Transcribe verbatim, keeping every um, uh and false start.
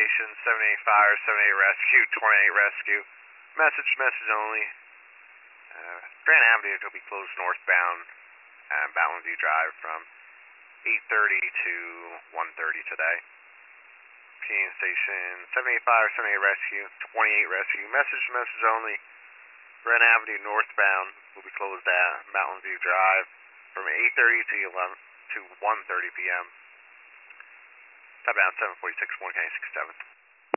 Station, seven eight Fire, seven eight Rescue, twenty-eight Rescue. Message, message only. Uh, Grand Avenue will be closed northbound uh, Mountain View Drive from eight thirty to one thirty today. Canadian Station, seven eight Fire, seven eight Rescue, twenty-eight Rescue. Message, message only. Grand Avenue northbound will be closed at Mountain View Drive from eight thirty to eleven to one thirty p m Top down seven forty-six, one County sixty-seven.